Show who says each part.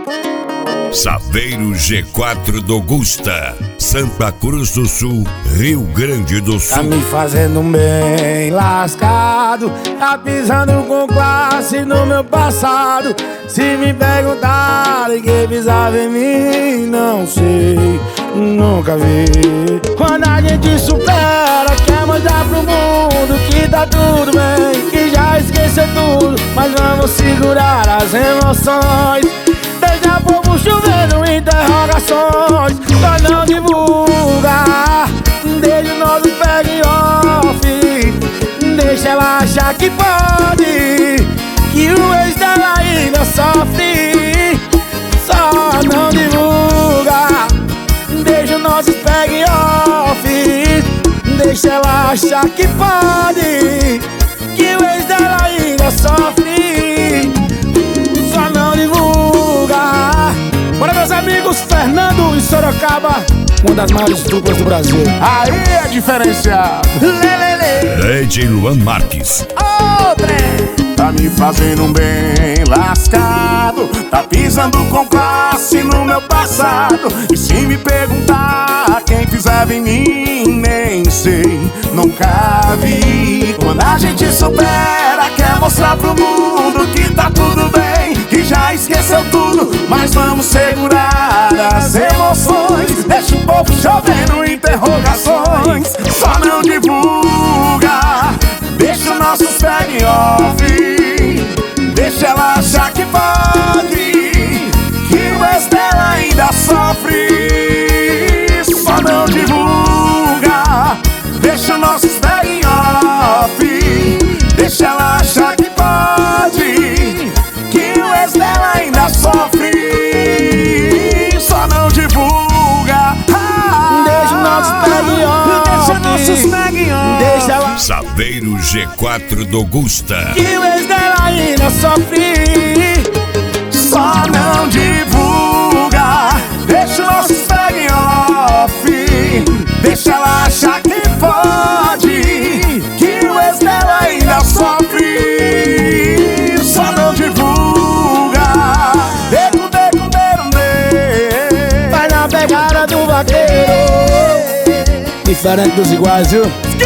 Speaker 1: Saveiro G4 do Gusta, Santa Cruz do Sul, Rio Grande do Sul.
Speaker 2: Tá me fazendo bem lascado, tá pisando com classe no meu passado. Se me perguntarem quem pisava em mim, não sei, nunca vi. Quando a gente supera, quer mostrar pro mundo que tá tudo bem, que já esqueceu tudo, mas vamos segurar as emoções. Deixa o povo chovendo interrogações, só não divulga. Deixa o nosso peg off, deixa ela achar que pode, que o ex dela ainda sofre. Só não divulga. Deixa o nosso peg off, deixa ela achar que pode, que o ex dela ainda sofre. Só não divulga. Bora, meus amigos, Fernando e Sorocaba, uma das maiores duplas do Brasil.
Speaker 3: Aí é diferenciado.
Speaker 1: DJ Luan Marques.
Speaker 3: Tá me fazendo bem lascado, tá pisando com classe no meu passado. E se me perguntar quem pisava em mim, nem sei, nunca vi. Quando a gente supera, quer mostrar pro mundo que tá tudo bem, que já esqueceu tudo, mas vamos segurar as emoções. Deixa o povo chovendo interrogações, só não divulga. Deixa o nosso peg off, deixa ela achar que pode, que o ex dela ainda sofre. Só não divulga. Deixa o nosso peg off, deixa ela achar que pode, que o ex dela ainda sofre. Só não divulga.
Speaker 2: Deixa o nosso peg off,
Speaker 3: deixa nossos peg off,
Speaker 2: deixa ela
Speaker 1: Saveiro G4 do Gusta,
Speaker 2: que o ex dela ainda sofre.
Speaker 3: só não divulga. Deixa o nosso peg off, deixa ela achar que pode, que o ex dela ainda sofre. Só não divulga.
Speaker 2: Vai na pegada do vaqueiro, diferente dos iguais, viu?